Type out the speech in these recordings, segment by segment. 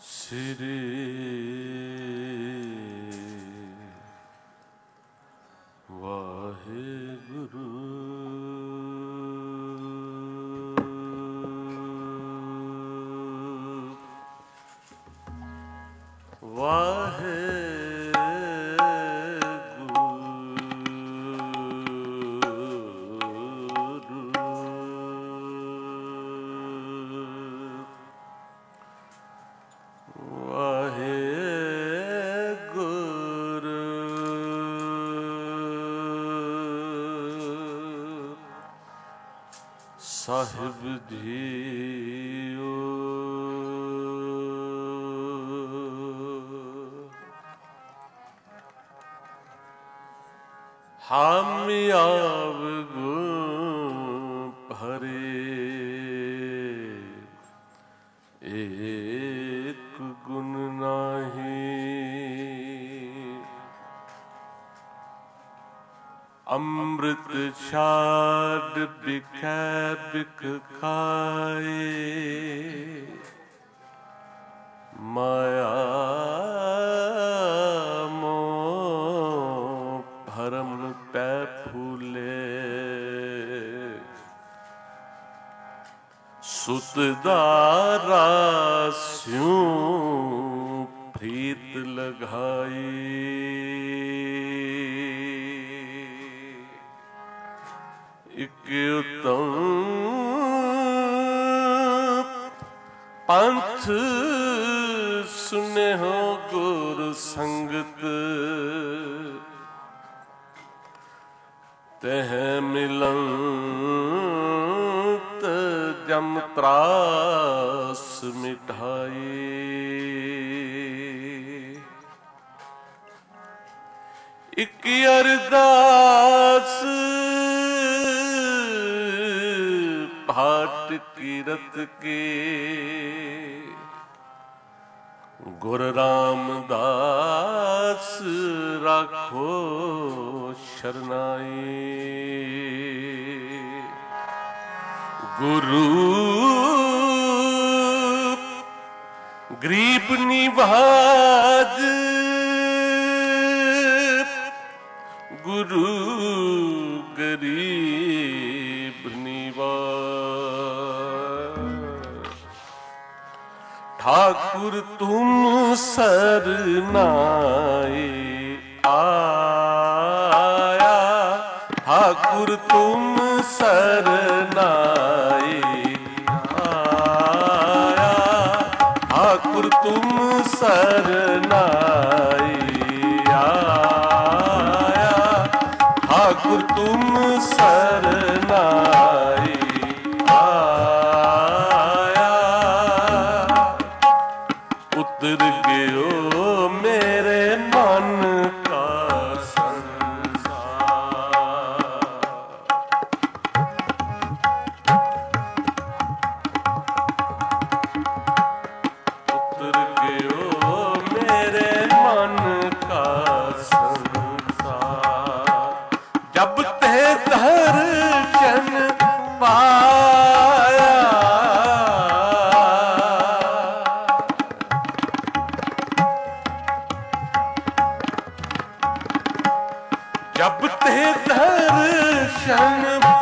Sri Vaheguru ਸਾਹਿਬ ਜੀਓ ਹਮ ਆਵਗੁ ਭਰੇ ਏਕ ਗੁਣ ਨਾਹੀ ਅੰਮ੍ਰਿਤ ਛਾਡ ਬਿਖੈ ਬਿਖ ਖਾਏ ਮਾਇਆ ਮੋਹ ਭਰਮ ਪੈ ਫੂਲੇ ਸੁਤ ਦਾਰਾ ਸਿਉ ਪ੍ਰੀਤ ਲਗਾਈ ਇਕ ਉਤਮ ਪੰਥ ਸੁਨੇਹੋ ਗੁਰ ਸੰਗਤ ਤਹ ਮਿਲੰਤ ਜਮ ਤਰਾਸ ਮਿਟਾਈ ਇਕ ਅਰਦਾਸ भाट कीरत के गुर रामदास राखो शरनाई गुरु गरीब निवाज गुरु गरीब ठाकुर तुम सरनाए आया ठाकुर तुम सरनाए आया ठाकुर तुम सरनाए आया ठाकुर तुम सरनाए उतर गयो मेरे मन का संसार उतर गयो मेरे मन का संसार जब ते दर्शन पाया जब ते दर्शन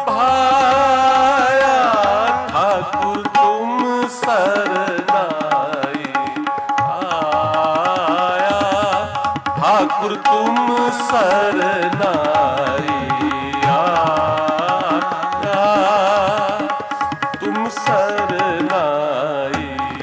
पाया ठाकुर तुम सरनाए आया ठाकुर तुम सरनाए आया तुम सरनाए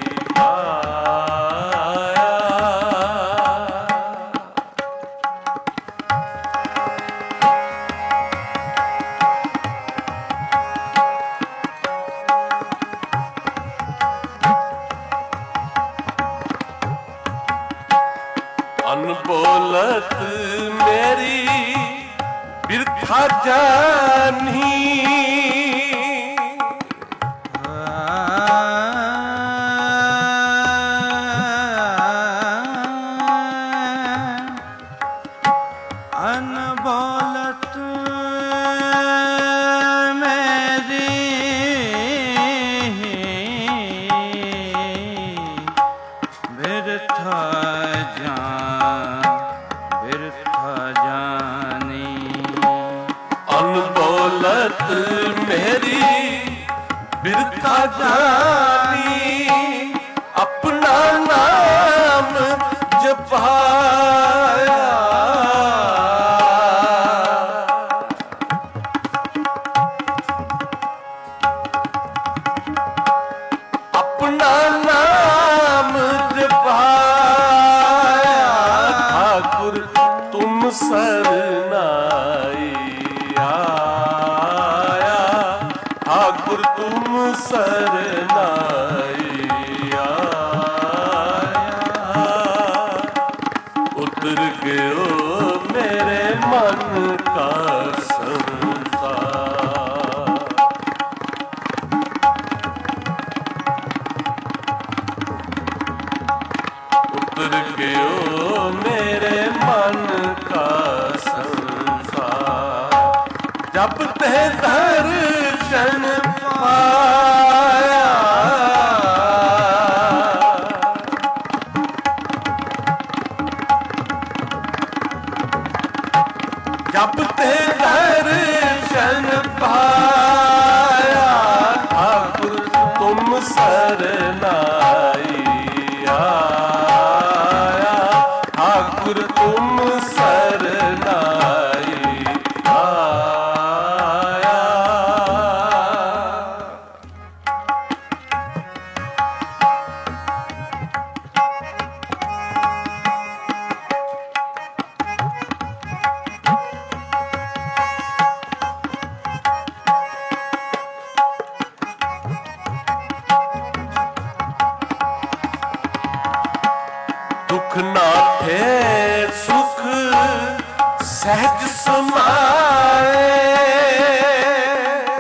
अनबोलत मेरी बिरथा जानी अनबोलत मेरी ਬਿਰਥਾ ਜਾਨ ਬਿਰਥਾ ਜਾਨੀ। ਅਨਬੋਲਤ ਮੇਰੀ ਬਿਰਥਾ ਜਾਨੀ, ਆਪਣਾ ਨਾਮ ਜਪਾਇਆ। ਆਪਣਾ ਨਾਮ ਜਪਾਇਆ, ਠਾਕੁਰ ਤੁਮ ਸਰਨਾਈ ਆਇਆ। ਠਾਕੁਰ ਤੁਮ ਸਰਨਾਈ ਆਇਆ। ਉਤਰ ਗਿਓ ਮੇਰੇ ਮਨ ਕਾ ਸੰਸਾਰ। ਉਤਰ ਗਿਓ ਮੇਰੇ ਮਨ ਕਾ ਸੰਸਾਰ। ਜਬ ਤੇ ਦਰਸ਼ਨ ਪਾਇਆ, ਜਬ ਤੇ ਦਰਸ਼ਨ ਪਾਇਆ। ਠਾਕੁਰ ਤੁਮ ਸਰਨਾਈ ਆਇਆ। ਠਾਕੁਰ ਤੁਮ ਸਰਨਾਈ ਆਇਆ। ਦੁਖ ਨਾਠੇ ਸੁਖ ਸਹਿਜ ਸਮਾਏ।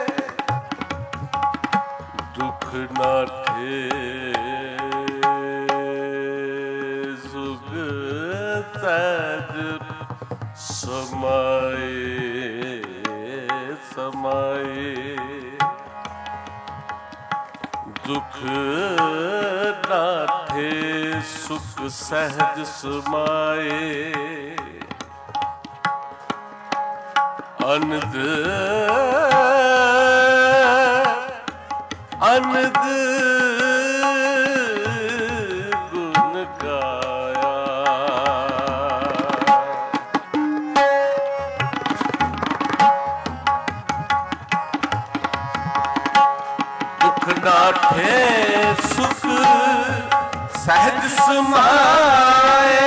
ਦੁਖ ਨਾਠੇ ਸੁਖ ਸਹਿਜ ਸਮਾਏ। ਸਮਾਏ ਦੁਖ ਨਾਠੇ ਸੁਖ ਸਹਿਜ ਸਮਾਏ। ਅਨੰਦ ਅਨੰਦ ਗੁਣ ਗਾਇਆ। ਦੁਖ ਨਾਠੇ ਸੁਖ ਸਹਿਜ ਸਮਾਏ।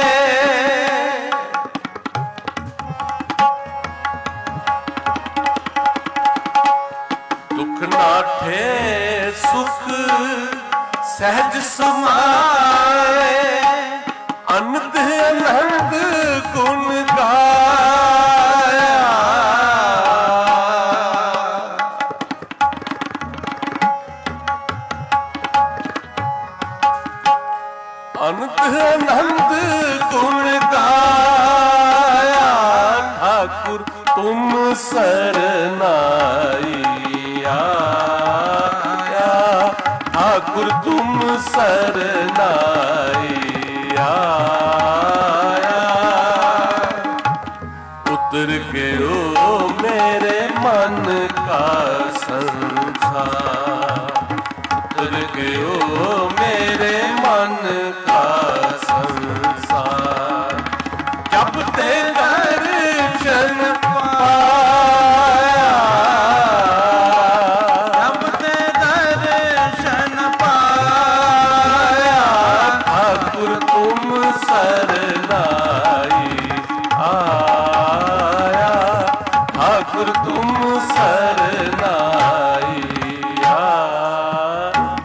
ਦੁਖ ਨਾਠੇ ਸੁਖ ਸਹਿਜ ਸਮਾਏ। ਅਨੰਦ ਅਨੰਦ ਗੁਣ ਗਾਇਆ। ਅਨੰਦ ਅਨੰਦ ਗੁਣ ਗਾਇਆ। ਠਾਕੁਰ ਤੁਮ ਸਰਨਾਈ ਆਇਆ। ਠਾਕੁਰ ਤੁਮ ਸਰਨਾਈ ਆਇਆ। ਉਤਰ ਗਿਓ ਮੇਰੇ ਮਨ ਕਾ ਸੰਸਾਰ। ਉਤਰ ਗਿਓ ਮੇਰੇ ਮਨ ਕਾ ਸੰਸਾਰ। ਜਬ ਤੇ ਦਰਸ਼ਨ ਪਾਇਆ। ਜਬ ਤੇ ਦਰਸ਼ਨ ਪਾਇਆ। ਠਾਕੁਰ ਤੁਮ ਸਰਨਾਈ ਆਇਆ। ਠਾਕੁਰ ਤੁਮ ਸਰਨਾਈ ਆਇਆ।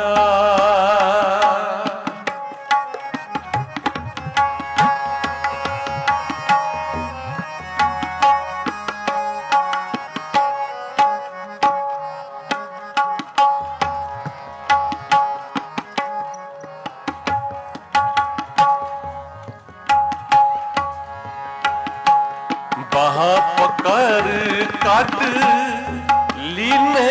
ਬਾਹਾਂ ਪਕੜ ਕੱਢ ਲੀਨੇ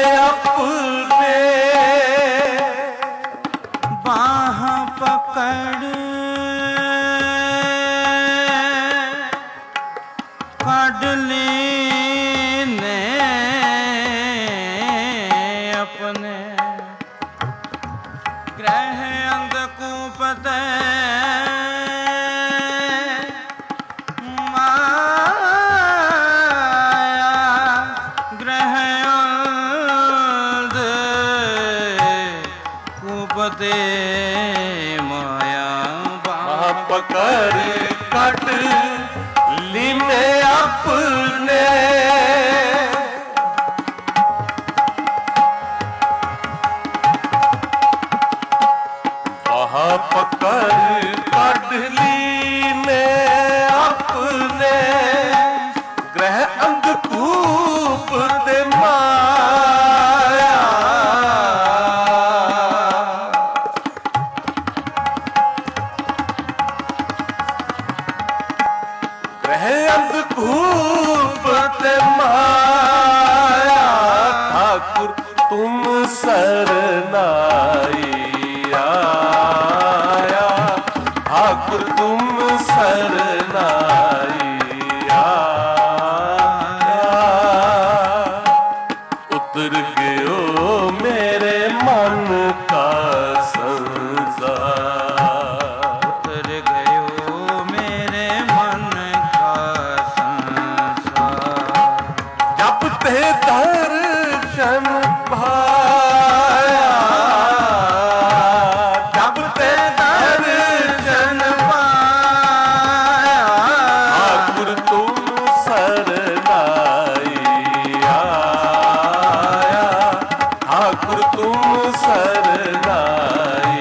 ਆਪਣੇ। ਬਾਹ ਪਕੜ लीने अपने ग्रह अंधकूप ते माया ग्रह अंधकूप ते माया पकड़ कट लीने अपने पकड़ कट लीने अपने ग्रह अंधकूप दे माया अंधकूप ते माया ठाकुर तुम सरनाई आया ठाकुर तुम सरनाई आया उतर गयो मेरे मन का संसार उतर गयो मेरे मन का संसार जब ते दर्शन पाया जब ते दर्शन पाया ठाकुर तुम सरनाई आया ठाकुर तुम सरनाई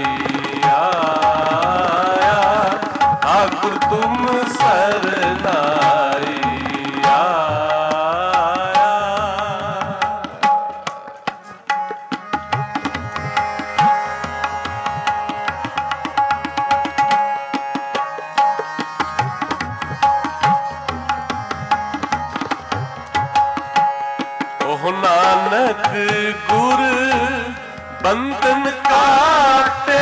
आया ठाकुर तुम सरनाई नानक गुर बंधन काटे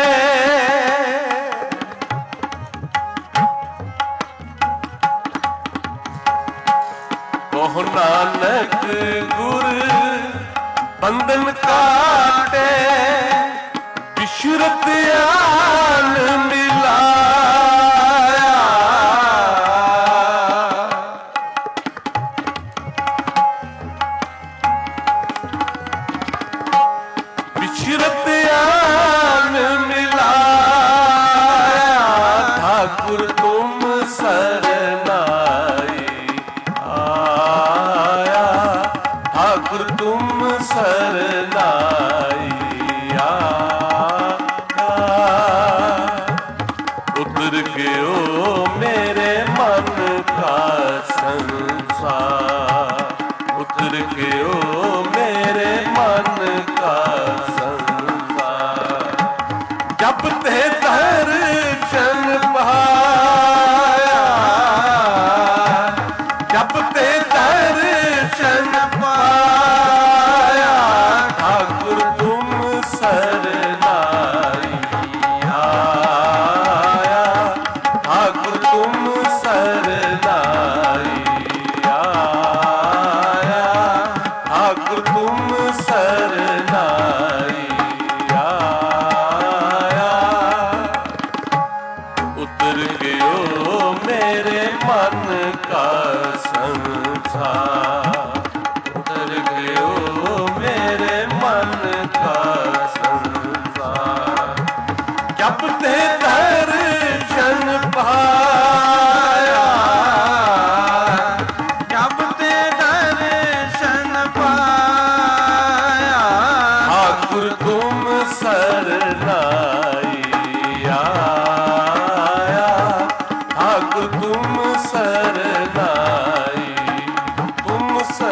ओह नानक गुर बंधन काटे बिशरत आन मिलाया बिशरत आन मिलाया ठाकुर तुम सरनाई आया ठाकुर तुम सरनाई आया उतर गयो मेरे मन का संसार उतर गयो मेरे मन का संसार जब ते दर्शन पाया जब ते दर्शन पाया ठाकुर तुम सरनाई आया ठाकुर तुम सरनाई आया ठाकुर तुम सरनाई आया उतर गयो मेरे मन का संसार उतर गयो मेरे मन का संसार जब ते दर्शन पाया जब ते दर्शन पाया ठाकुर तुम सरनाई आया ठाकुर तुम सरनाई तुम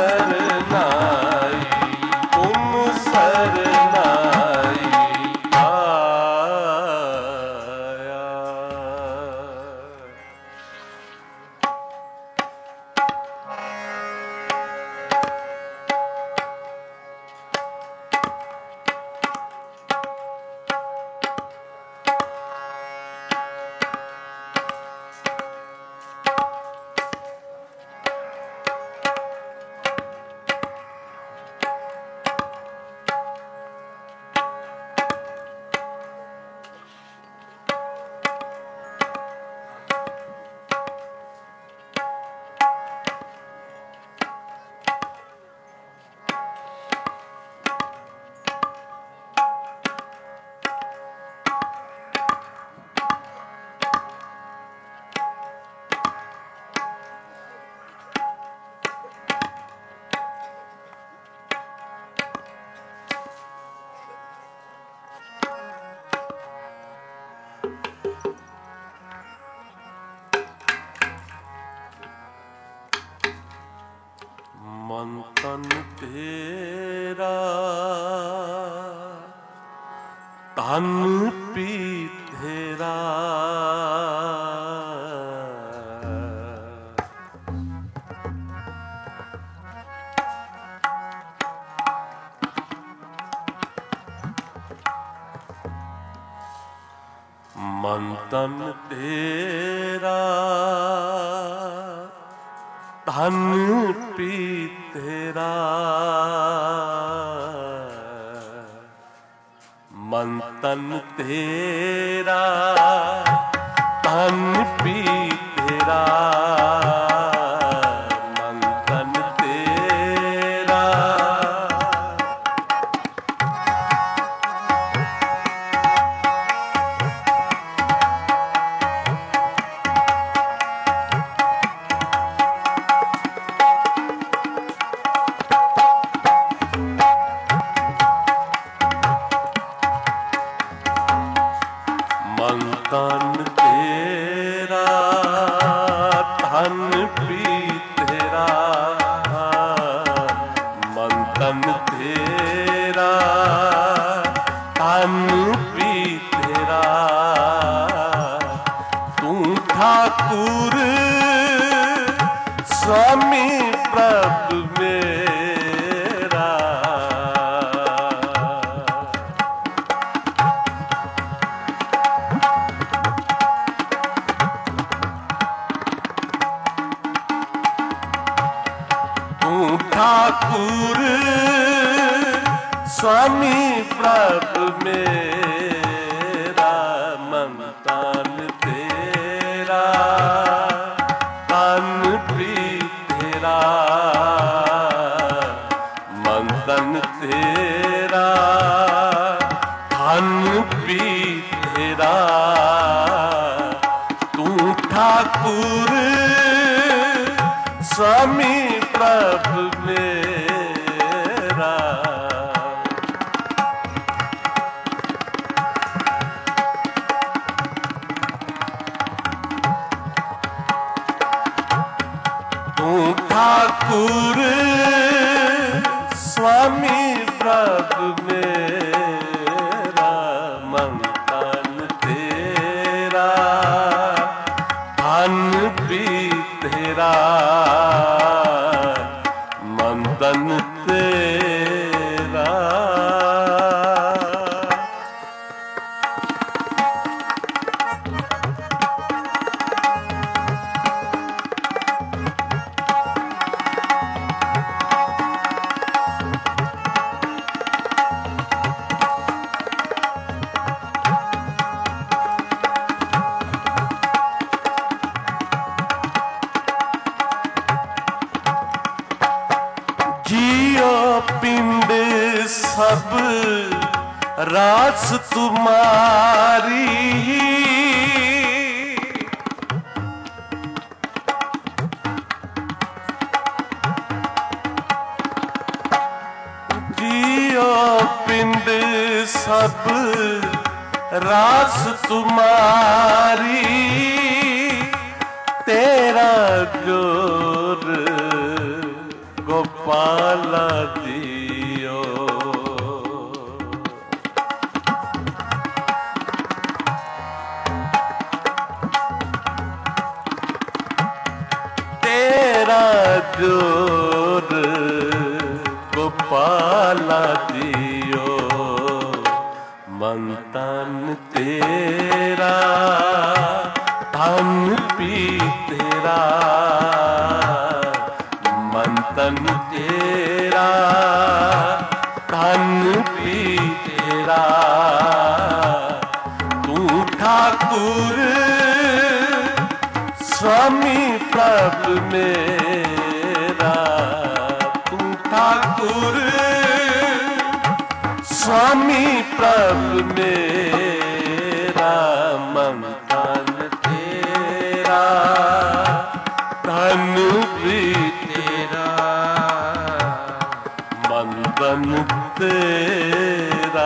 सरनाई तुम सरनाई आया मन तन तेरा धन पी तेरा, मन तन तेरा धन पी तेरा, मन तन तेरा। मन तन तेरा धन पी तेरा, मन तन तेरा धन पी तेरा। तू ठाकुर स्वामी प्रभु मेरा, ठाकुर स्वामी प्रभु मेरा। मन तन तेरा तन पी तेरा, मन तन तेरा धन पी तेरा। तू ठाकुर स्वामी प्रभु मेरा। तू ठाकुर स्वामी प्रभु मेरा। मन तन तेरा धन पी तेरा, मन तन तेरा। जियो पिंड सब रास तुम्हारी, जियो पिंड सब रास तुम्हारी। तेरा जोर गोपाल दियो, तेरा जोर गोपाल दियो। मन तन तेरा धन पी तेरा, मन तन तेरा धन पी तेरा। तू ठाकुर स्वामी प्रभु मेरा। तू ठाकुर स्वामी प्रभु मेरा। मन तन तेरा धन पी तेरा, मन तन तेरा।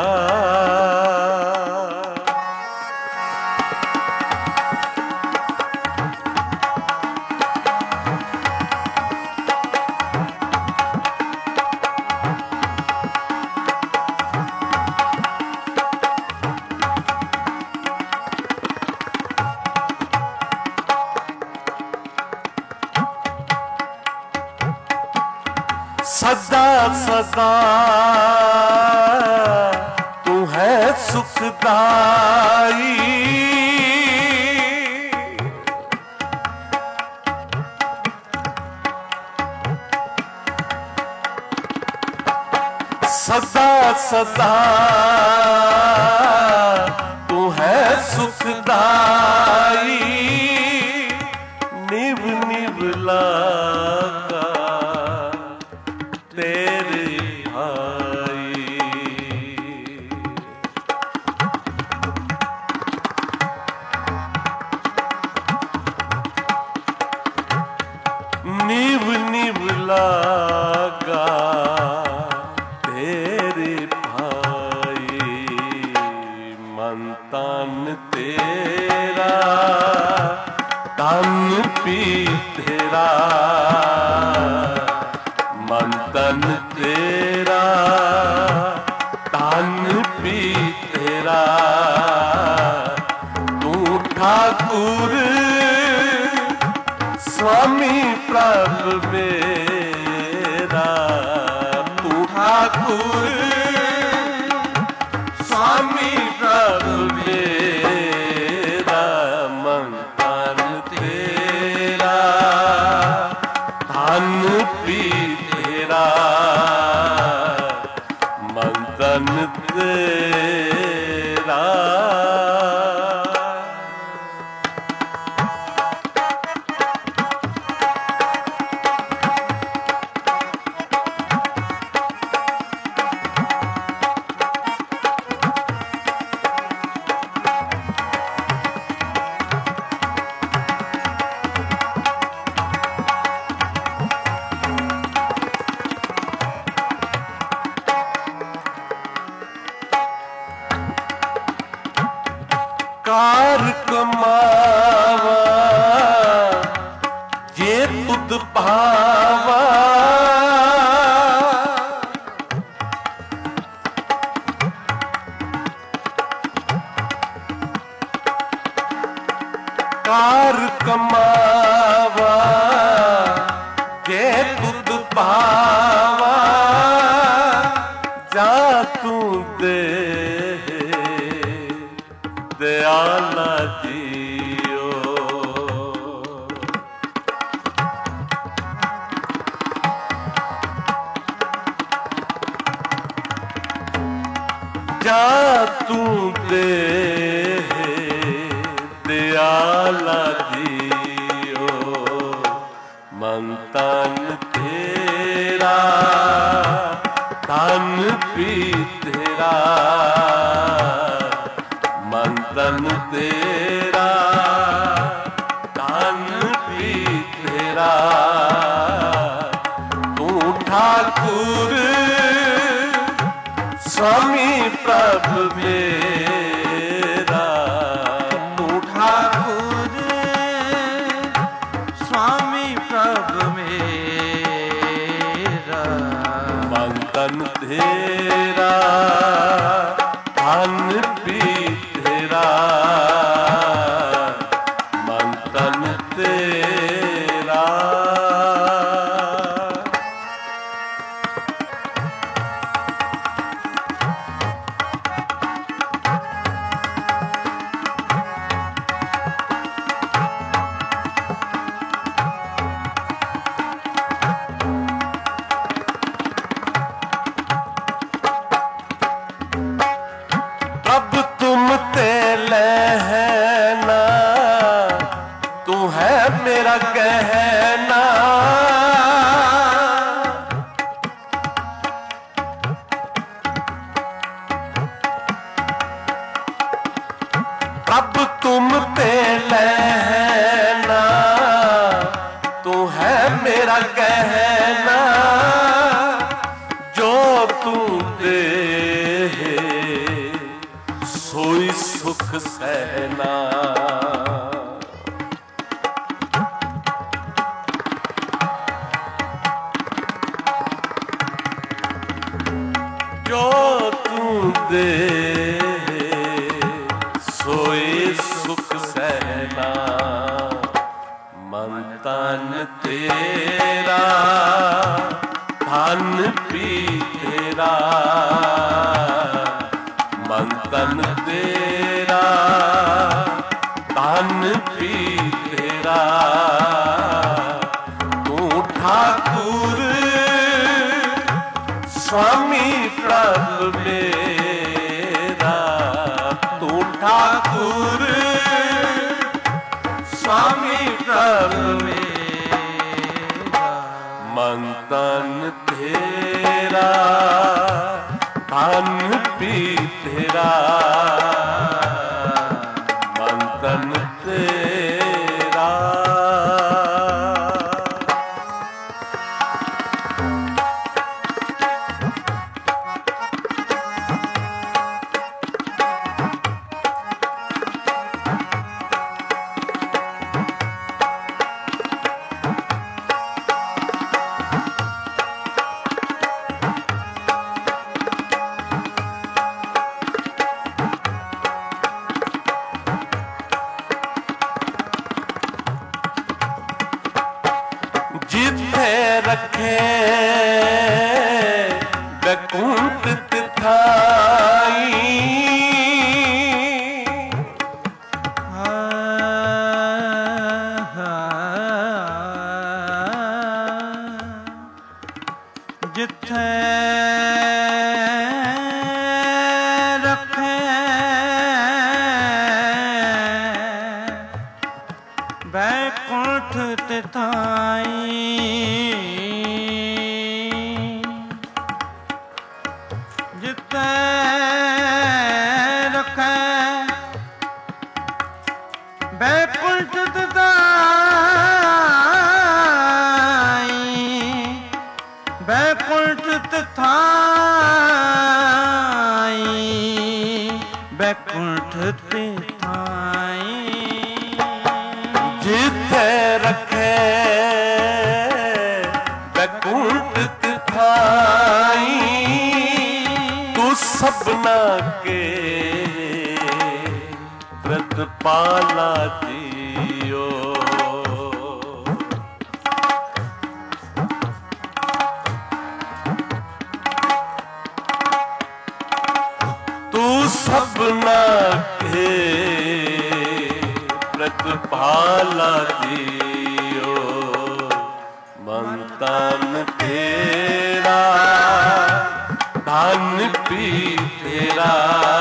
सदा सदा तू है सुखदाई, सदा सदा तू है सुखदाई, निभ निभ लागा तेरे भाई। निभ निभ लागा तेरे भाई, मन तन तेरा तन पी तेरा, मन तन तेरा तन पी तेरा, तू ठाकुर स्वामी प्रभु मेरा, तू ठाकुर स्वामी प्रभु मेरा, मन तन तेरा धन पी तेरा, मन तन तेरा। कार कमावा जे तुद भावा, कार कमावा जे तुद भावा, जा तू दे दयाला जियो, जा तू दे दयाला जियो, मन तन तेरा तन पी तेरा, मन तन तेरा तन पी तेरा, तू ठाकुर स्वामी प्रभु मेरा, तू ठाकुर स्वामी प्रभु मेरा, मन तन तेरा धन पी तेरा, मन तन तेरा। अब तुम ते लहना, तू है मेरा कहना, अब तुम ते लहना, तू है मेरा कहना, जो तू दे सोई सुख सहना, जो तू दे सोई सुख सहना, मन तन तेरा धन पी तेरा, मन तन तेरा धन पी तेरा, तू ठाकुर स्वामी प्रभु ਪ੍ਰਭ ਮੇਰਾ ਮਨ ਤਨ ਤੇਰਾ ਧਨ ਪੀ ਤੇਰਾ ਮਨ ਤਨ ਤੇਰਾ ਜਿੱਥੇ ਰੱਖੇ ਬੈਕੁੰਠ ਤਿਥਾਈ ਜਿੱਥੇ ਰੱਖੇ ਬੈਕੁੰਠ ਤਿਥਾਈ ਜਿੱਥੇ ਰੱਖੇ ਬੈਕੁੰਠ ਤਿਥਾਈ ਬੈਕੁੰਠ ਤਿਥਾਈ ਬੈਕੁੰਠ ਤਿਥਾਈ ਜਿੱਥੇ ਰੱਖੇ ਬੈਕੁੰਠ ਤਿਥਾਈ ਤੂੰ ਸਭਨਾ ਕੇ ਪ੍ਰਤਪਾਲਾ ਜੀਓ ਤੂੰ ਸਭਨਾ ਕੇ ਪ੍ਰਤਪਾਲਾ ਜੀਓ ਮਨ ਤਨ ਤੇਰਾ ਧਨ ਪੀ ਤੇਰਾ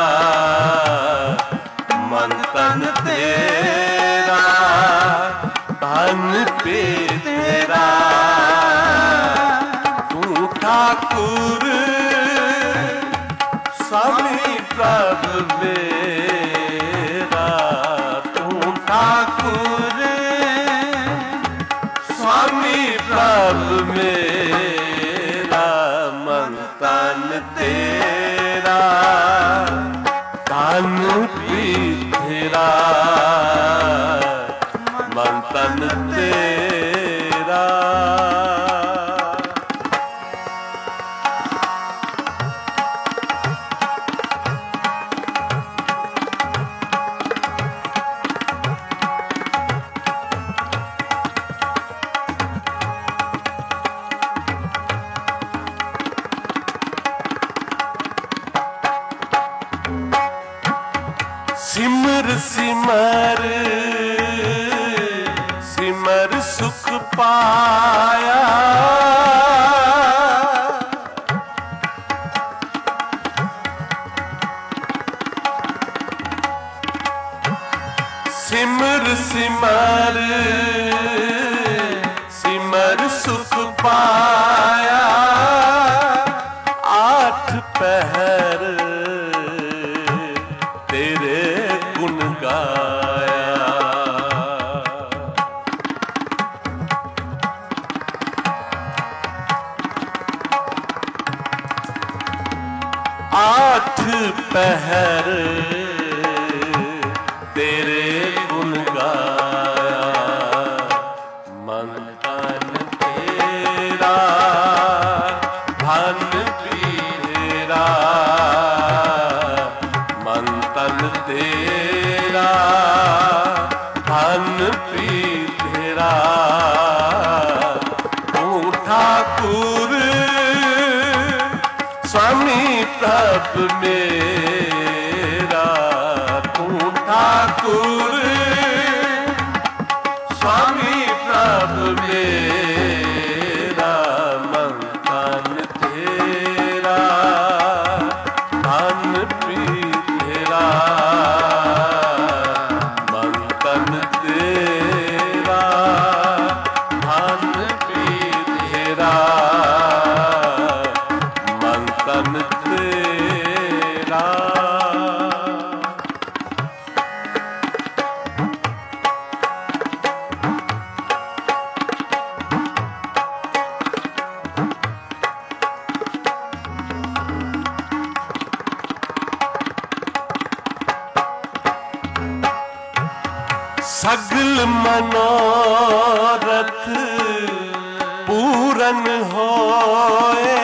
ਮਨ ਤਨ ਤੇਰਾ ਧਨ ਪੀ ਤੇਰਾ ਤੂੰ ਠਾਕੁਰ स्वामी प्रभु मेरा तू ठाकुर स्वामी प्रभु मेरा मन तन तेरा धन भी तेरा मन तन तेरा सिमर सिमर सिमर सुख पाया सिमर सिमर सिमर सुख पाया आठ पहर तेरे गुण गाया आठ पहर तेरे गुण गाया मन तन तेरा धन भी तेरा मन तन तेरा धन भी तेरा तू ठाकुर स्वामी प्रभु मेरा तू ठाकुर सगल मनोरथ पूरन होए।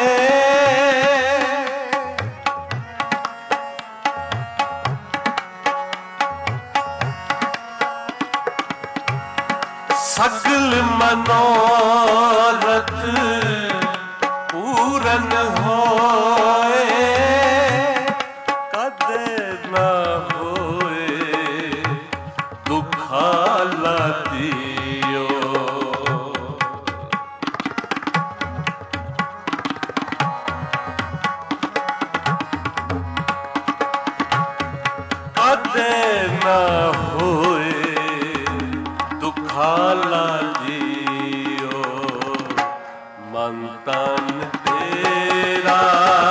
सगल मनोरथ पूरन होए, कदे न होए दुखाला दियो। कदे न होए दुखाला जियो, मन तन तेरा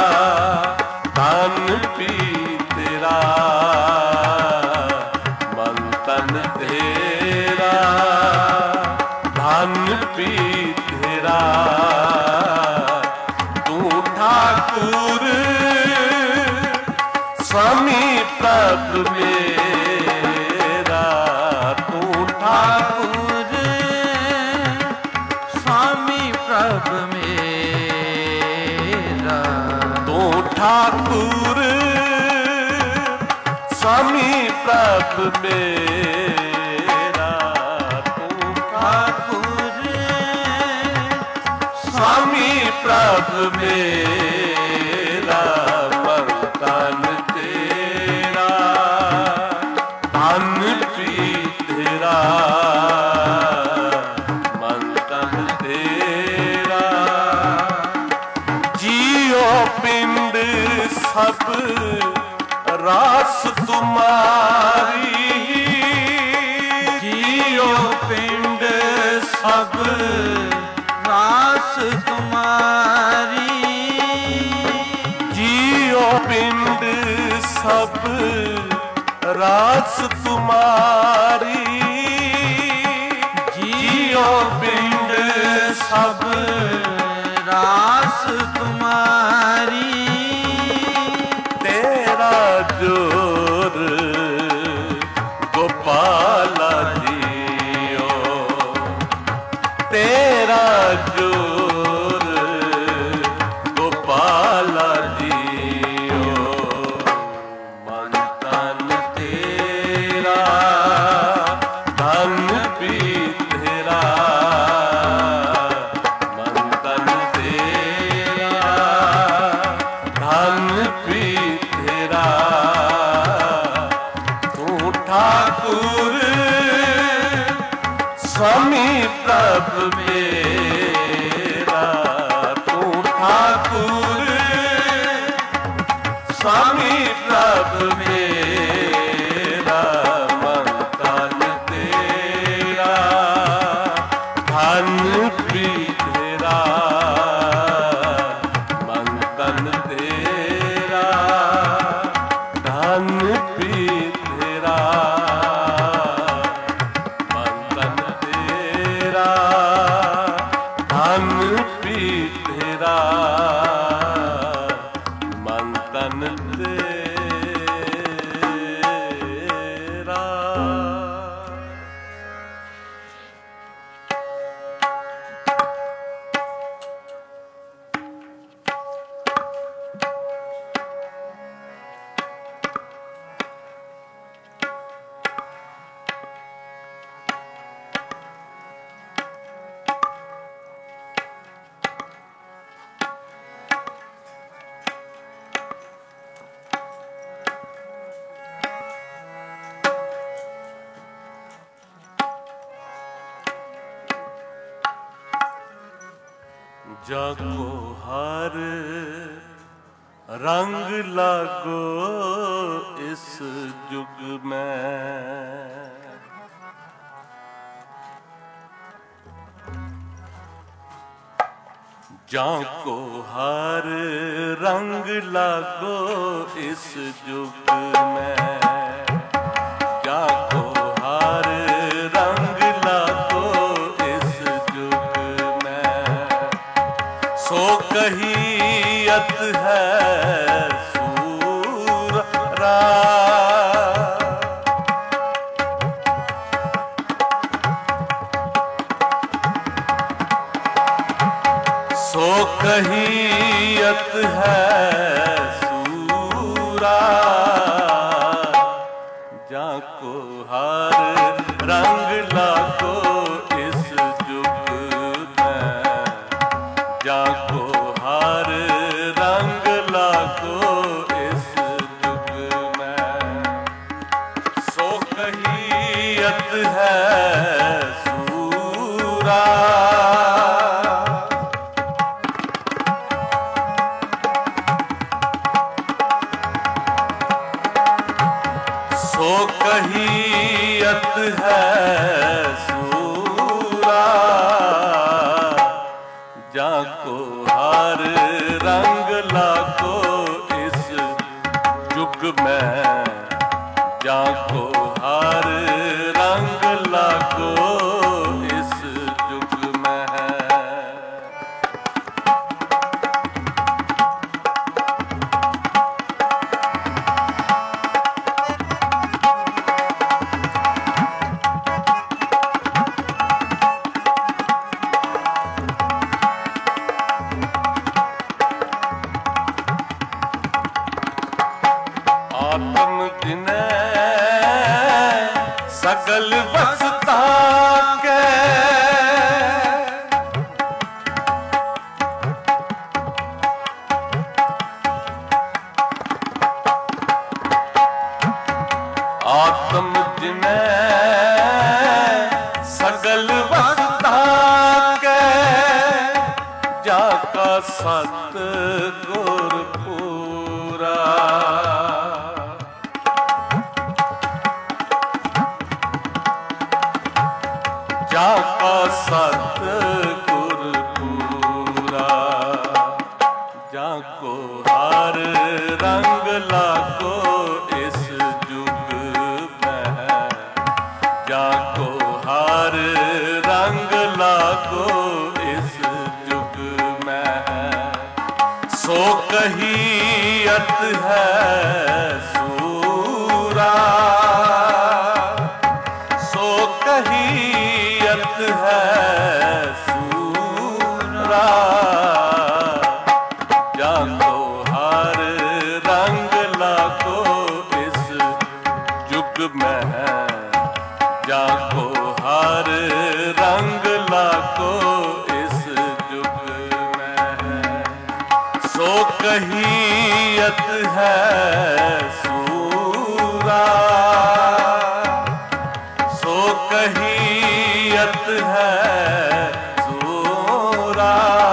धन पी तेरा, मन तन तेरा धन पी तेरा। तू ठाकुर स्वामी प्रभु मेरा, तू ठाकुर स्वामी प्रभु मेरा। तू ठाकुर स्वामी प्रभु मेरा, तू ठाकुर स्वामी प्रभु मेरा। मन तन तेरा धन पी तेरा, मन तन तेरा। जियो पिंड सब रास तुम्हारी, जियो पिंड सब रास तुम्हारी। जियो पिंड सब रास तुम्हारी, जियो पिंड सब रास तुम्हारी। तेरा जोर गोपाला जियो, तेरा जोर गोपाला जियो। मन तन तेरा धन पी तेरा, मन तन तेरा धन पी तेरा। तू ठाकुर स्वामी प्रभु मेरा, तू ठाकुर स्वामी प्रभु मेरा। मन तन तेरा धन पी तेरा, मन तन तेरा धन पी तेरा, मन तन तेरा धन पी तेरा, मन तन तेरा। जाको हर रंग लागो इस जुग में, जाको हर रंग लागो इस जुग में, जाको हर रंग लागो इस जुग में। सो कहियत है सूरा, कहियत है सूरा, जाको हर रंग लागो इस जुग में, जाको हर रंग लागो इस जुग में। सो कहियत है सूरा, सो कहियत है सूरा, जाको हर रंग लागो इस जुग में, जाको हर रंग लागो इस जुग में। आत्म जिने सकल वसता के, आत्म जिने सकल वसता के, जाका सत गुर पूरा। जाका सत गुर पूरा, जाको हर रंग लागो इस जुग में, जाको हर रंग लागो इस जुग में। सो कहियत है सूरा, सो कहियत है सूरा, जाको हर रंग लागो इस जुग में, जाको हर रंग लागो इस जुग में। सो कहियत है सूरा, सो कहियत है सूरा,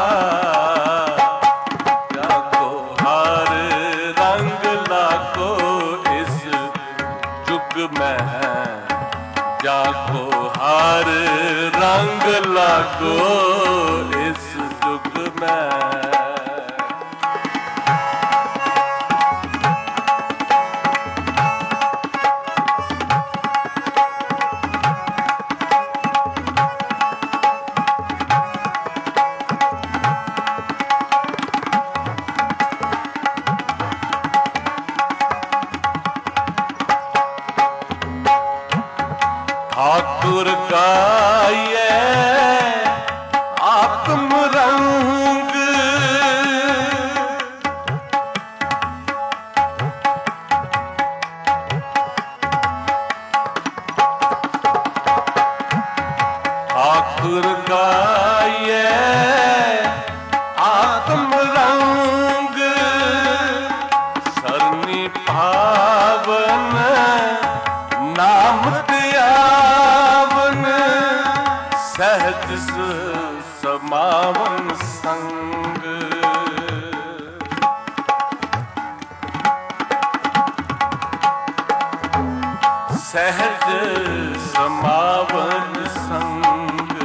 जाको हर रंग लागो इस जुग में, जाको हर रंग लागो इस जुग में। ठाकुर गाये आत्म रंग, ठाकुर गाये आत्म रंग, सरनी पावन नाम त्यावन, सहज समावन संग। सहज समावन संग,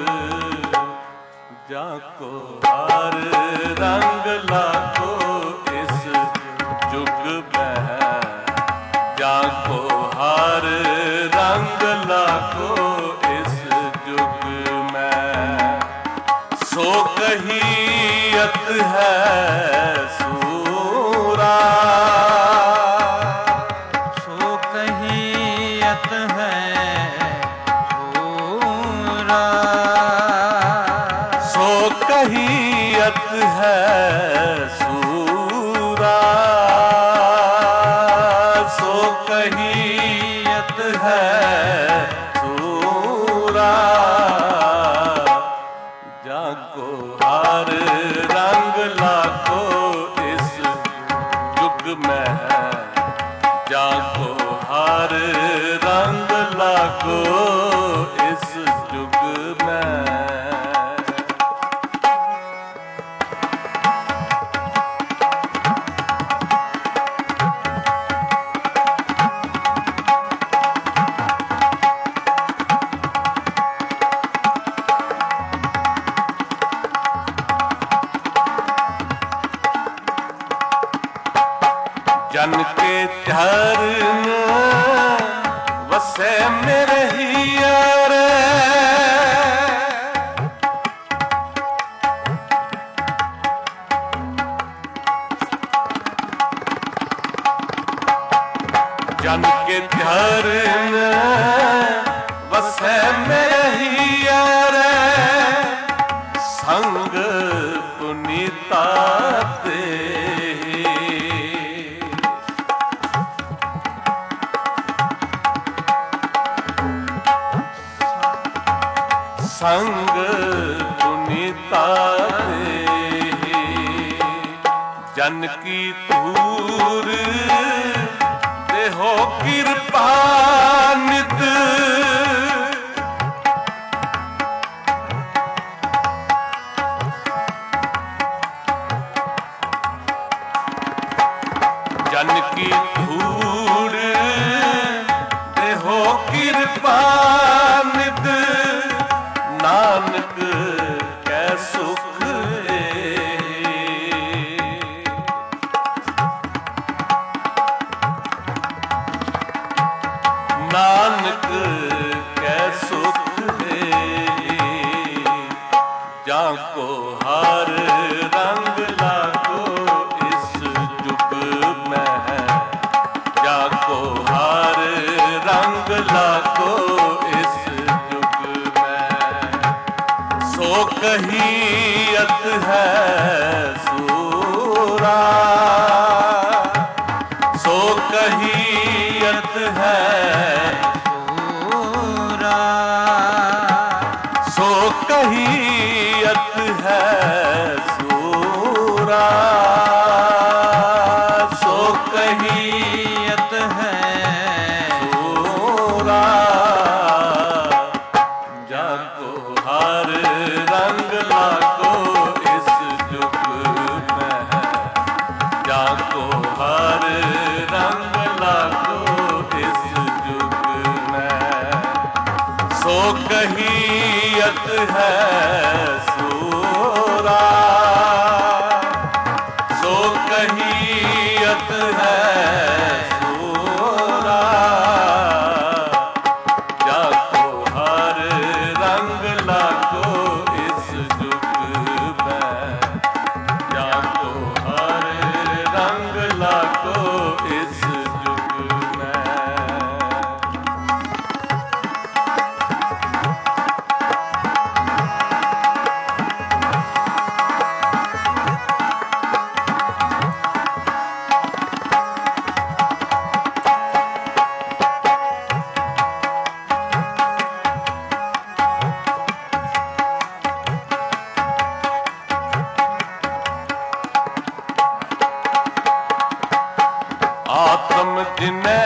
जाको हर रंग लागो इस जुग में, जाको हर रंग लागो इस जुग में। सो कहियत है सूरा, सो कहियत है सूरा, सो कहियत कहीयत है सूरा, सो कहीयत है सूरा, जाको हर रंग लाखो इस जुग में है, जाको हर रंग लाखो इस जुग में। जन के चरण वसे मेरे हियर, जन के चरण वसे मेरे हियर, संग पुनीता ते संग पुनीता दे, जन की धूर देहो कृपा नित, जन की धूर देहो कृपा नित, नानक कै सुख नानक कै सुख जाको हर रंग लागो इस जुग में है, जाको हर रंग लागो इस जुग में। सो कहीयत है सूरा, सो कहीयत है सूरा, सो कहीयत है सूरा, सो कहीयत है सूरा, जाको हर रंग लागो इस जुग में है, जाको हर रंग लागो इस जुग में। सो कहीयत है सूरा, सो कहीयत है सूरा, जाको हर रंग लागो इस जुग में, जाको हर रंग लागो इस जुग में। आत्म जिने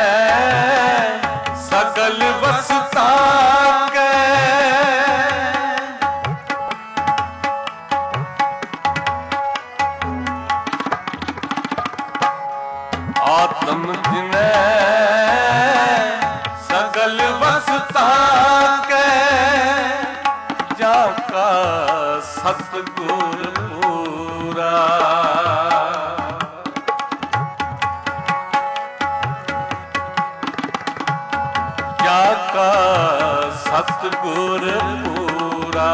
सकल वसता के, आत्म जिने सकल वसता के, जाका सतगुर पूरा, जाका सतगुर पूरा,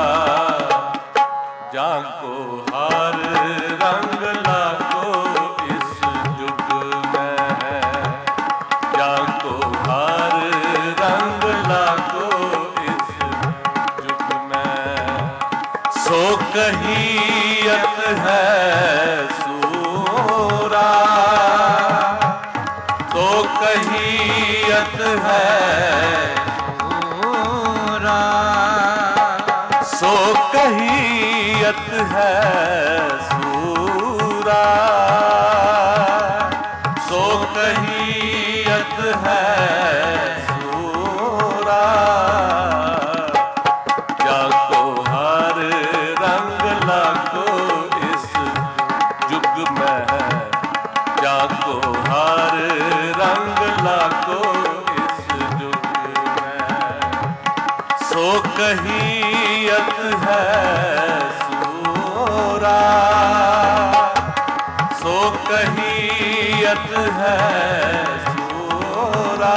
जाको हर रंग लागो इस जुग में है, जाको हर रंग लागो इस जुग में। सो सो कहियत है सूरा, सो कहियत है सूरा, सो कहियत है सूरा, सो कहियत है सूरा। जाको हर रंग लागो इस जुग में है, जाको हर रंग लागो इस जुग में। सो कहियत है सूरा, सो कहियत है सूरा।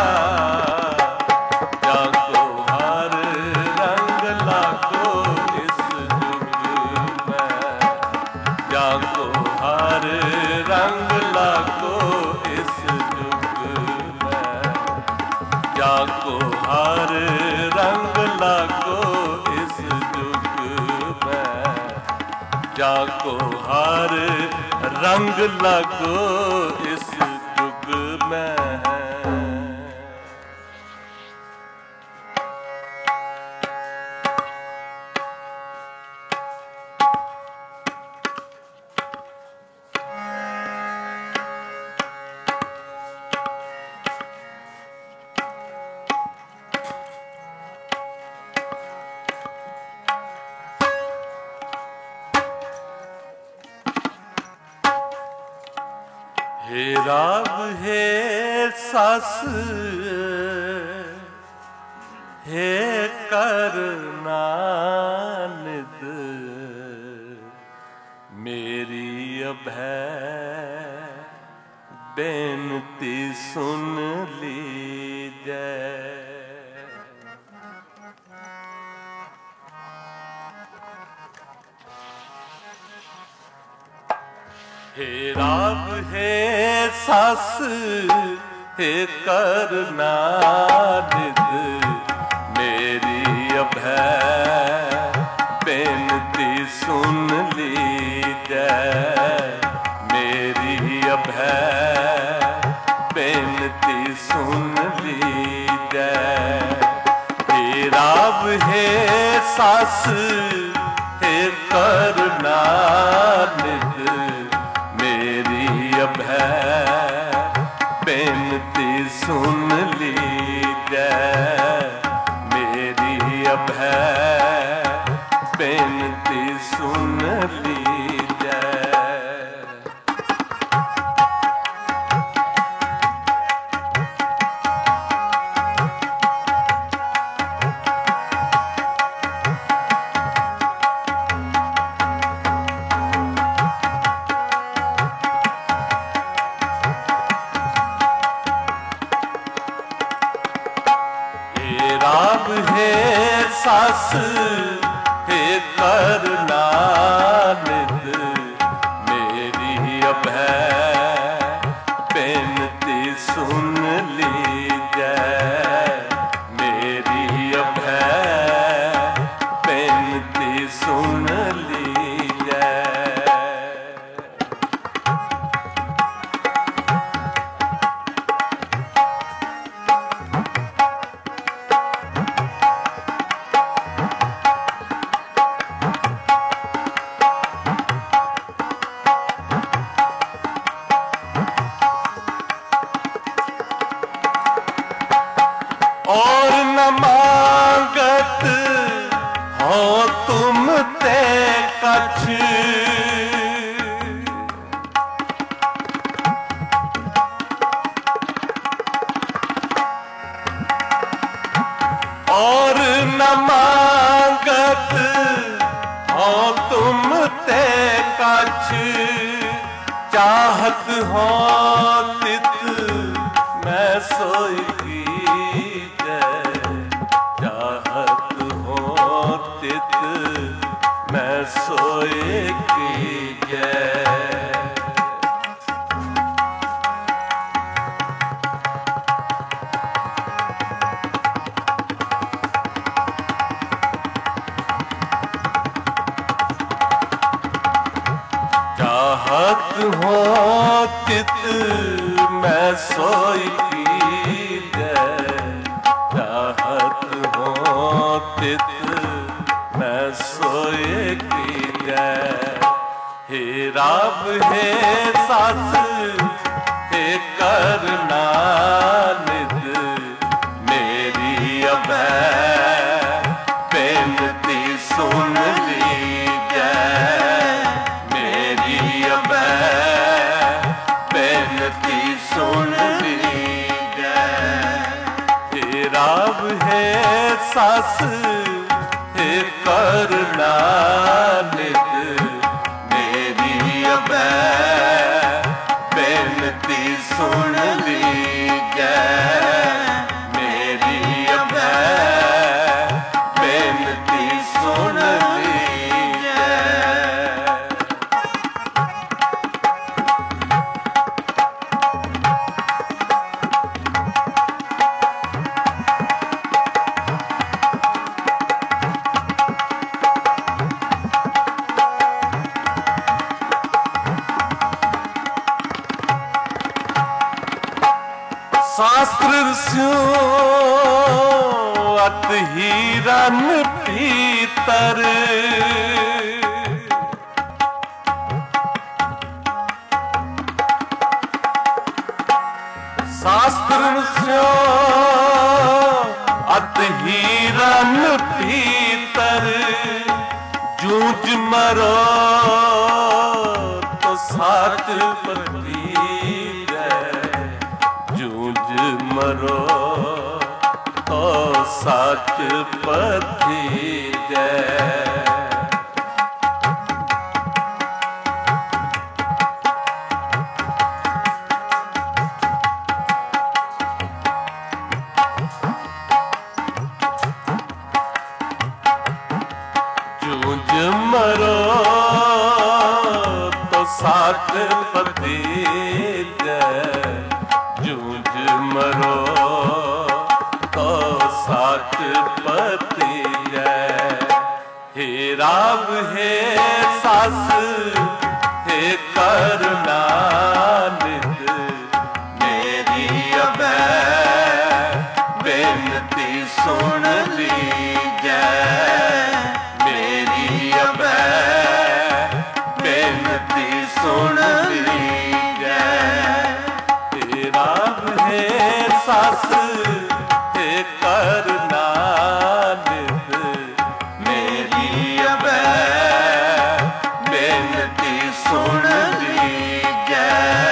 जाको हर रंग लागो इस जुग में, जाको हर रंग लागो इस जुग में, जाको हर रंग लागो इस जुग में, जाको हर रंग लागो इस जुग में। हे राव हे सस, हे करनानिद, मेरी अभय बेनती सुन लीजै। हे राव हे सस, हे करनानिद, मेरी अभय बेनती सुन लीजै, मेरी अभय बेनती सुन लीजै। हे राव हे सस, हे करनानिद, मेरी अभय बेनती सुन लीजै, मेरी अभय बेनती सुन लीजै। राव हे सस, हे करनानिद, मेरी अभय बेनती सुन लीजै, मेरी अभय बेनती सुन लीजै। और न मांगत हो तुम ते कछ, और न मांगत हो तुम ते कछ, चाहत हो तित मैं सोई कीजै, चाहत हो तित मैं सोए कीजै। सोई कीजै, चाहत हो तित मैं सोए कीजै। हे राम हे सास हे करना नित, मेरी अभय बेनती सुन लीजै, मेरी अभय बेनती सुन लीजै। हे राम हे सास हे करना नित, मेरी अभय बेनती सुन लीजै, मेरी अभय बेनती सुन लीजै। शास्त्र ऋषियों अत हीरन पीतर, शास्त्र ऋषियों अत हीरन पीतर, जूझ मरो तो साथ मरो तो सच पथीजै। जूझ मरो तो सच पथीजै, जूझ मरो तो साच पतीजै। हे राम हे सास हे करना नित, मेरी अभय बेनती सुन लीजै, मेरी अभय बेनती सुन लीजै। हे राम हे सास हे करना नित, मेरी अभय बेनती सुन लीजै,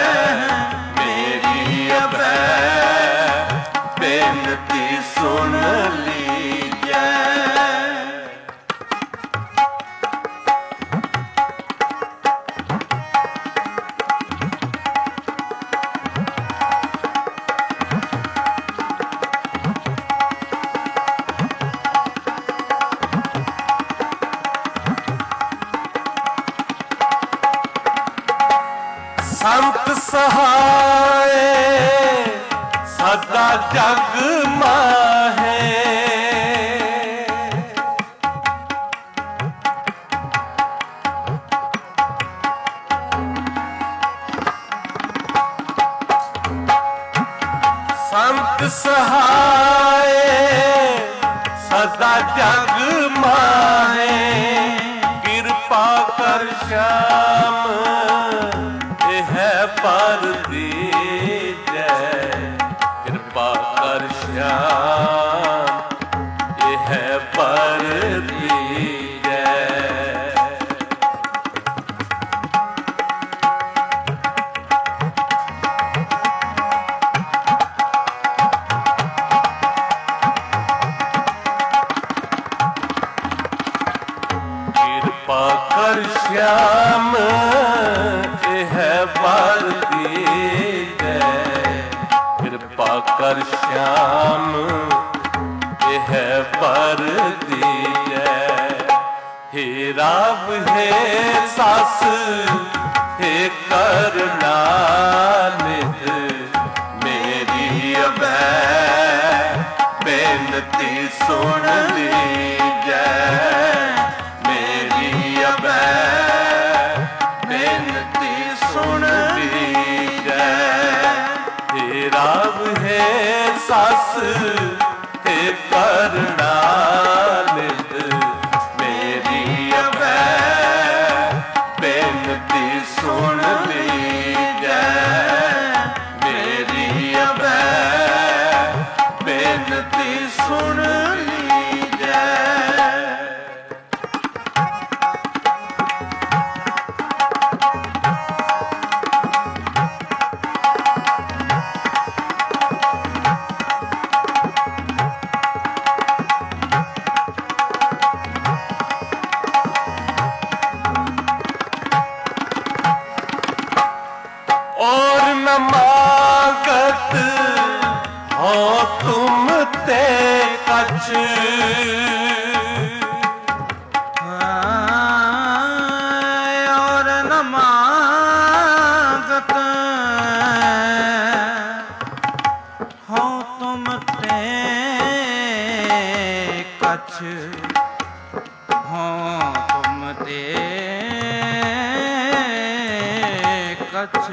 मेरी अभय बेनती सुन लीजै। संत सहाय सदा जग माहे, संत सहाय सदा जग माहे, कृपा कर श्याम है पर दीजै, कृपा कर श्याम है पर दीजै। कृपा कर श्याम है पर दीजै, कृपा कर श्याम है पर दीजै। हे राम हे सास हे करना नित, मेरी अभय बेनती सुन लीजै, मेरी अभय बेनती सुन लीजै। हे ਤੇ ਕਰਨਾ ਨਿਤ ਮੇਰੀ ਅਬੈ ਬੇਨਤੀ ਸੁਣ ਲੀਜੈ ਮੇਰੀ ਅਬੈ ਬੇਨਤੀ ਸੁਣ ਲੀਜੈ। और न मांगत हो तुम ते कछ और न मांगत हो तुम ते कछ हो तुम ते कछ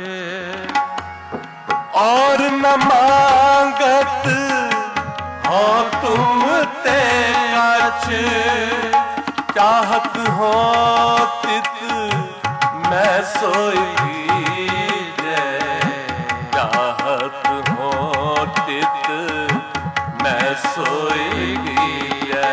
और न मांगत हो तुम ते कछ चाहत हो तित मैं सोई लीजै चाहत हो तित मैं सोई लीजै।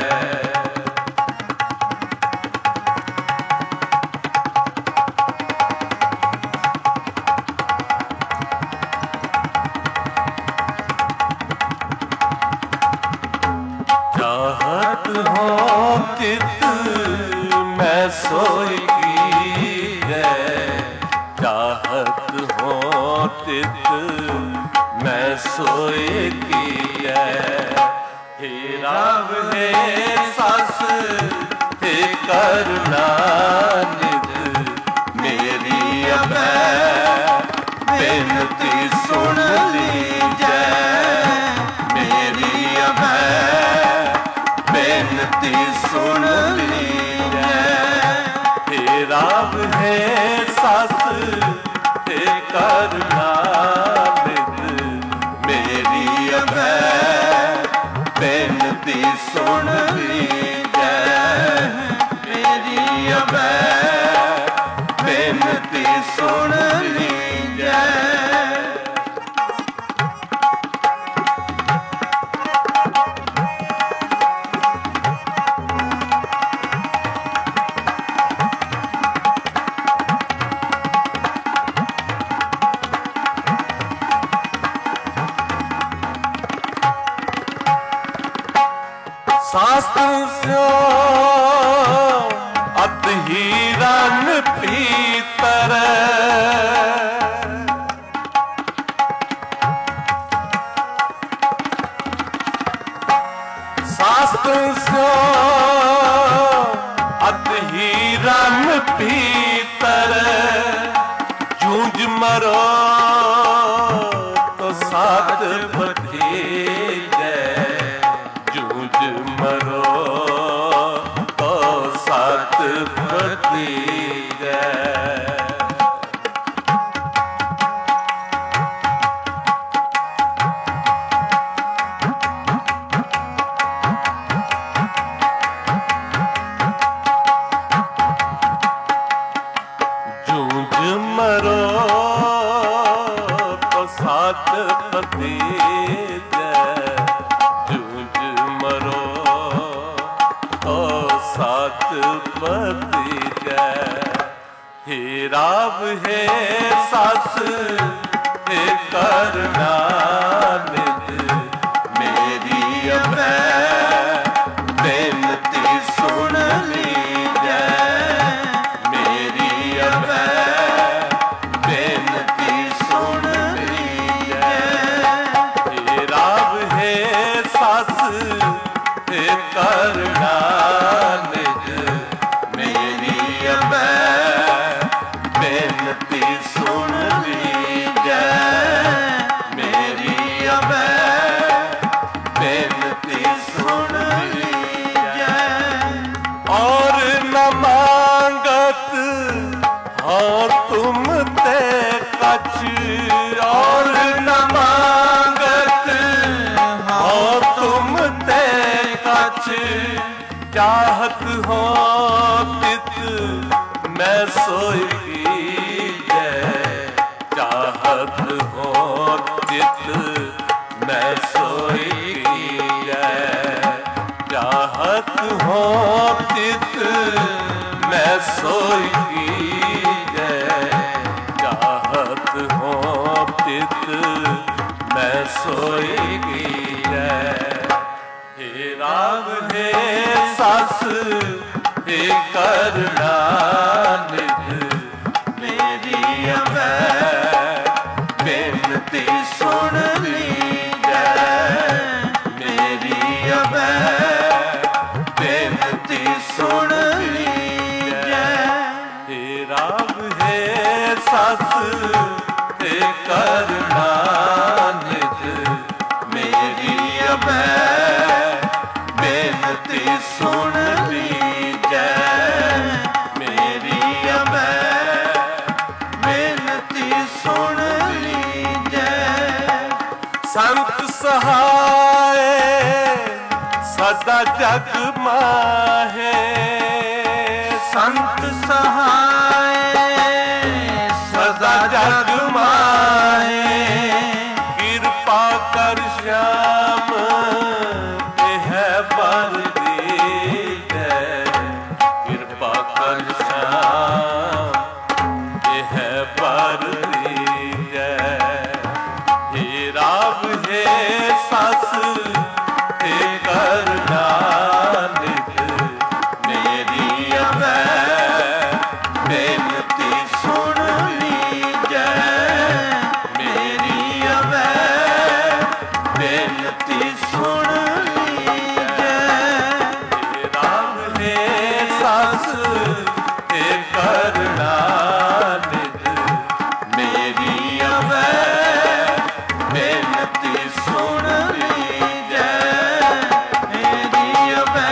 चाहत हो तित मैं सोई लीजै चाहत हो तित मैं सोई लीजै। हे राव हे सस हे करना नित मेरी अबै बेनती सुन लीजै मेरी अबै बेनती सुन लीजै। हे राव हे सस हे करना नित मेरी अबै बेनती सुन लीजै मेरी अबै बेनती सुन लीजै। शास्त्र स्यो अत हीरन पीतर शास्त्र स्यो अत हीरन पीतर जूझ मरो तो साथ भतीजै जूझ मरो तो साथ भतीजै। जूझ मरो तो साथ भतीजै जूझ मरो तो साथ भतीजै। हे राव हे सस हे करना नित मेरी अबै बेनती सुन लीजै मेरी अबै बेनती सुन लीजै। हे राव हे सस हे करना नित मेरी अबै बेनती सुन लीजै मेरी अबै चाहत हो तित मैं सोई कीजै, चाहत हो तित मैं सोई कीजै, चाहत हो तित मैं सोई कीजै, चाहत हो तित मैं सोई कीजै। हे राम हे सस हे करुणानिध मेरी अवै बेनती सुन लीजै, मेरी अवै बेनती सुन लीजै। हे राम हे सस हे करुणानिध मेरी अवै बेनती सुन लीजै, मेरी अवै बेनती सुन लीजै। संत सहाय सदा जग माहे, संत सहाय सदा जग माहे, कृपा कर श्याम यह बर दीजै, कृपा कर श्याम यह बर दीजै। हे राम हे सस हे करुणानिध मेरी अवै बेनती सुन लीजै, मेरी अवै बेनती सुन लीजै। हे राम हे सस हे करुणानिध मेरी अवै बेनती सुन लीजै, मेरी अवै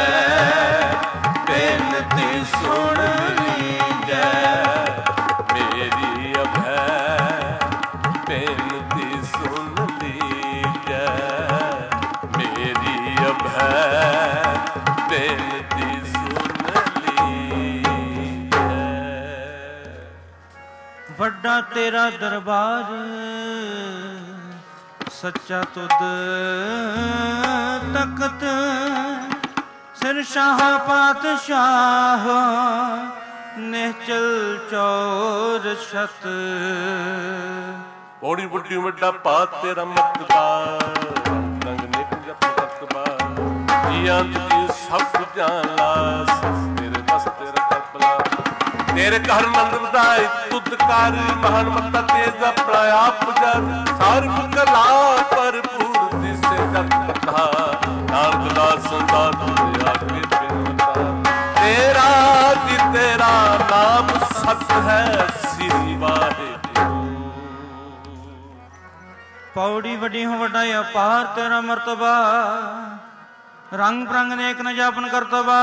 बेनती सुन लीजै, मेरी अवै बेनती सुन लीजै, मेरी अवै बेनती सुन लीजै। ਵੱਡਾ ਤੇਰਾ ਦਰਬਾਰ ਸੱਚਾ ਤੁਧ ਤਖਤ, ਸਿਰ ਸ਼ਾਹ ਪਾਤਸ਼ਾਹ ਨਿਹਚਲ ਚੌਰ ਛਤ। ਬੋੜੀ ਬੁੱਢੀ ਵੱਡਾ ਪਾਤ ਤੇਰਾ ਮਤਬਾਰ, ਰੰਗ ਨਿਕ ਜਪ ਤਤਬਾਰ, ਜੀਆਂ ਦੀ ਸਭ ਜਾਨ ਲਾਸ, ਤੇਰੇ ਬਸ ਤੇਰਾ ਕਪਲਾ, ਤੇਰੇ ਘਰ ਨੰਦ ਵਧਾਏ ਤੁਧ ਕਰ, ਮਹਾਨ ਮਤਾ ਤੇਜ ਆਪਣਾ ਆਪ ਜਰ, ਸਰਬ ਕਲਾ ਭਰਪੂਰ ਦਿਸੇ ਜਗ ਕਥਾ, ਨਾਨਕ ਦਾਸ ਦਾ ਤੁਧ ਆਗੇ ਬਿਨਤਾ, ਤੇਰਾ ਜੀ ਤੇਰਾ ਨਾਮ ਸਤ ਹੈ ਸ੍ਰੀ ਵਾਹਿਗੁਰੂ। ਪੌੜੀ ਵੱਡੀ ਹੋ ਵੱਡਾ ਅਪਾਰ ਤੇਰਾ ਮਰਤਬਾ, ਰੰਗ ਬਰੰਗ ਨੇਕ ਨ ਜਾਪਨ ਕਰਤਬਾ,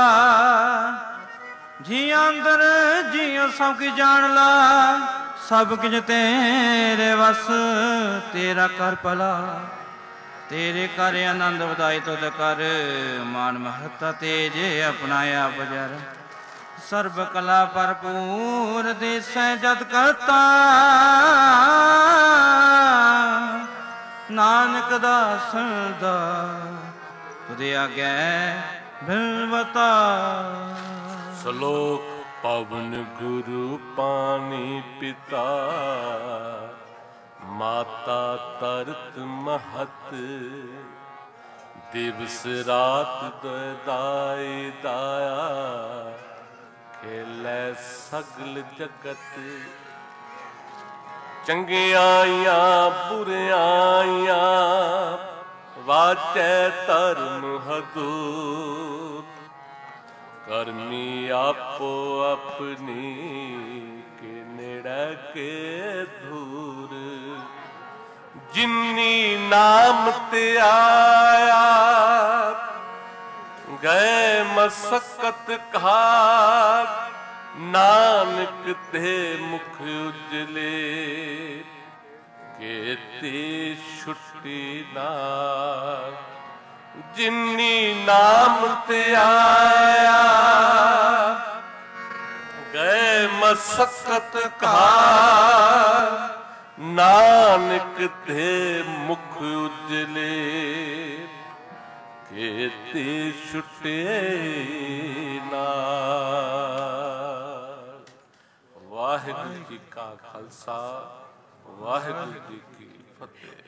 ਜੀ ਅੰਦਰ ਜੀਉ ਸਭ ਕੀ ਜਾਣ ਲਾ, ਸਭ ਕਿਛ ਤੇਰੇ ਵਸ ਤੇਰਾ ਕਰ ਭਲਾ, ਤੇਰੇ ਕਰ ਆਨੰਦ ਵਧਾਏ ਤੁਧ ਕਰ, ਮਾਨ ਮਹੱਤਾ ਤੇਜ ਆਪਣਾ ਆਪ ਜਰ, ਸਰਬ ਕਲਾ ਭਰਪੂਰ ਦੇਸੈ ਜਤ ਕਰਤਾ, ਨਾਨਕ ਦਾਸ ਦਾ ਤੁਧ ਆਗੈ ਬਿਲਵਤਾ। ਸ਼ਲੋਕ ਪਵਨ ਗੁਰੂ ਪਾਣੀ ਪਿਤਾ, ਮਾਤਾ ਤਰਤ ਮਹਤ, ਦਿਵਸ ਰਾਤ ਦਾਇ ਦਾਇਆ, ਖੇਲੇ ਸਗਲ ਜਗਤ। ਚੰਗਿਆਈਆਂ ਬੁਰਿਆਈਆਂ ਵਾਚੈ ਧਰਮ ਹਦੂਤ, ਕਰਮੀ ਆਪੋ ਆਪਣੀ ਕੇ ਨੇੜੇ ਕੇ ਧੂਰ। ਜਿਨੀ ਨਾਮ ਤੇ ਆਇਆ ਗਏ ਮਸਕਤ ਘਾਟ, ਨਾਨਕ ਤੇ ਮੁਖ ਉਜਲੇ ਕੇਤੀ ਛੁੱਟੀ ਨਾ। ਜਿਨੀ ਨਾਮ ਤੇ ਆਇਆ ਗਏ ਮਸਕਤ ਕਾ, ਨਾਨਕ ਦੇ ਮੁਖ ਉਜਲੇ ਕੇਤੇ ਛੁਟੇ ਨਾਲ। ਵਾਹਿਗੁਰੂ ਜੀ ਕਾ ਖਾਲਸਾ, ਵਾਹਿਗੁਰੂ ਜੀ ਕੀ ਫਤਿਹ।